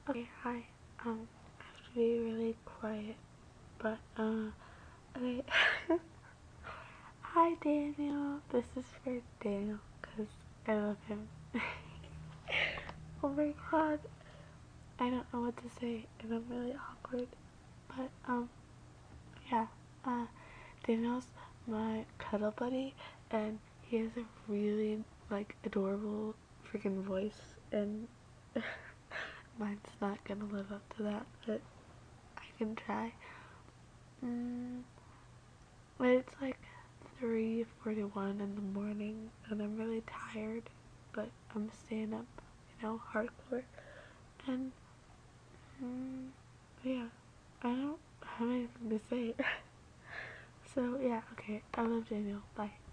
Okay, hi. I have to be really quiet, but okay. Hi, Daniel. This is for Daniel, because I love him. Oh my god. I don't know what to say, and I'm really awkward. But, yeah. Daniel's my cuddle buddy, and he has a really, like, adorable freaking voice, and mine's not gonna live up to that, but I can try. Mm, but it's like 3:41 in the morning, and I'm really tired, but I'm staying up, hardcore. And, yeah, I don't have anything to say. So, yeah, okay, I love Daniel. Bye.